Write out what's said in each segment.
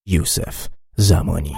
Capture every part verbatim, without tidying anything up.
یوسف زمانی.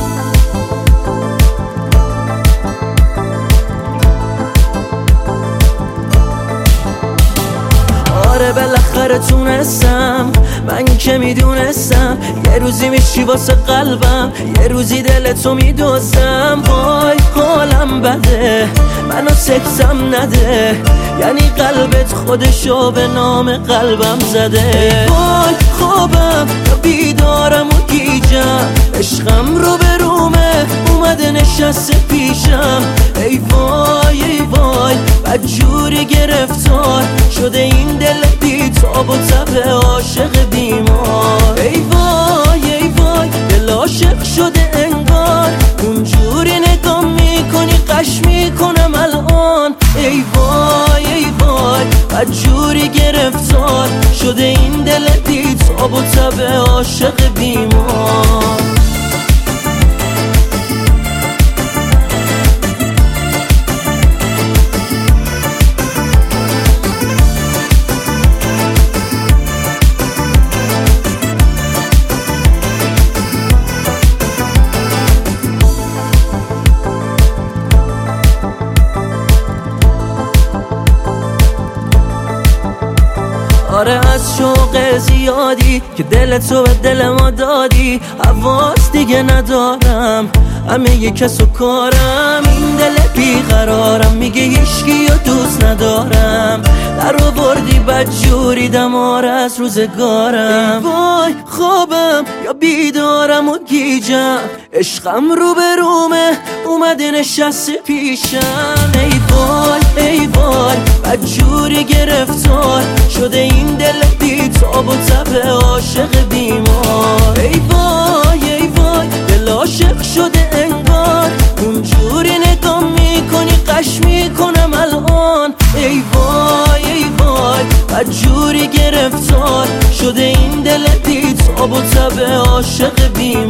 آره بالاخره تونستم، من که میدونستم یه روزی میشی واسه قلبم، یه روزی دلتو میدوزم. وای حالم بده، منو سکسم نده، یعنی قلبت خودشو به نام قلبم زده. وای خوابم یا بیدارم و گیجم، عشقم رو به رومه اومده نشسته پیشم. ای وای ای وای بدجوری گرفتار شده این دل بی تاب و تب عاشق بیمار. ای وای ای وای دل عاشق شده انگار، اونجوری نگاه میکنی قش میکنم الان. ای وای ای وای بدجوری گرفتار شده این دل بی تاب و تب عاشق بیمار. آره از شوق زیادی که دلتو به دل ما دادی، حواس دیگه ندارم، همه یه کس و کارم. این دل بیقرارم میگه هیچکی و دوست ندارم، در آوردی بدجوری دمار از روزگارم. وای خوابم یا بیدارم و گیجم، عشقم رو به رومه اومده نشسته پیشم. ای وای ای وای بدجوری گرفتار شده این دل بی تاب و تب عاشق بیمار. ای وای ای وای دل عاشق شده انگار، اونجوری نگاه میکنی قش میکنم الان. ای وای ای وای بدجوری گرفتار شده این دل بی تاب و تب عاشق بیمار.